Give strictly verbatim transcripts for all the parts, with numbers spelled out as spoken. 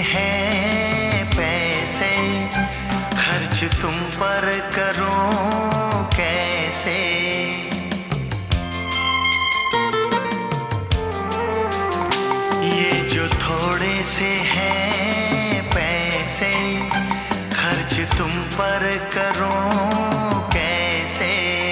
हैं पैसे, खर्च तुम पर करूं कैसे। ये जो थोड़े से हैं पैसे, खर्च तुम पर करूं कैसे।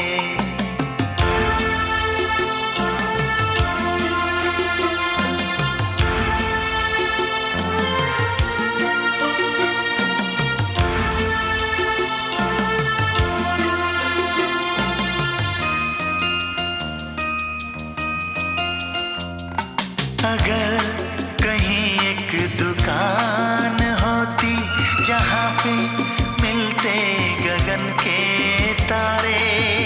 अगर कहीं एक दुकान होती जहाँ पे मिलते गगन के तारे,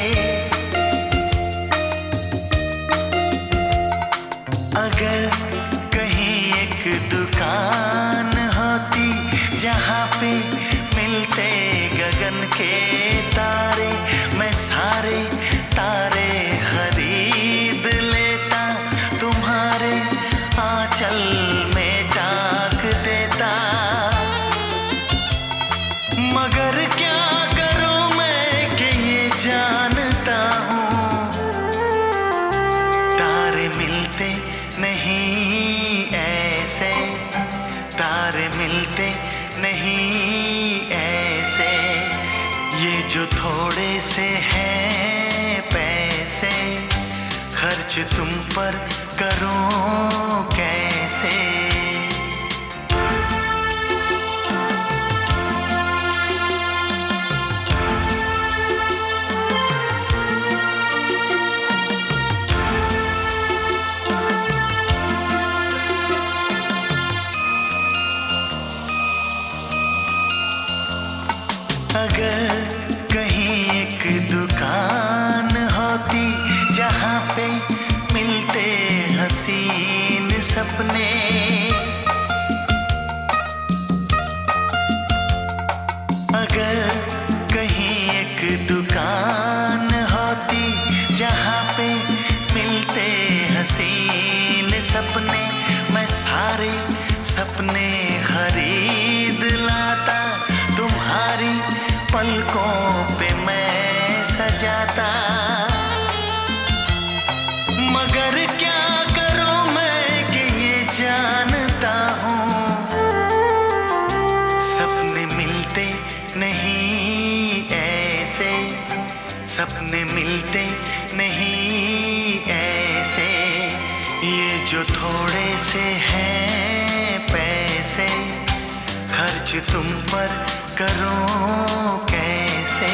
अगर कहीं एक दुकान होती जहाँ पे मिलते गगन के तारे, मैं सारे तारे खरीद लेता, तुम्हारे आंचल में टाक देता। मगर क्या करूं मैं कि ये जानता हूं, तारे मिलते नहीं ऐसे, तारे मिलते नहीं ऐसे। ये जो थोड़े से हैं पैसे, खर्च तुम पर करूं कैसे। अगर कहीं एक दुकान होती जहाँ पे मिलते हसीन सपने, अगर कहीं एक दुकान होती जहाँ पे मिलते हसीन सपने, मैं सारे सपने खरीद लाता, तुम्हारी पलकों पे मैं सजाता। मगर क्या करूं मैं कि ये जानता हूं, सपने मिलते नहीं ऐसे, सपने मिलते नहीं ऐसे। ये जो थोड़े से हैं पैसे, खर्च तुम पर करूं कैसे।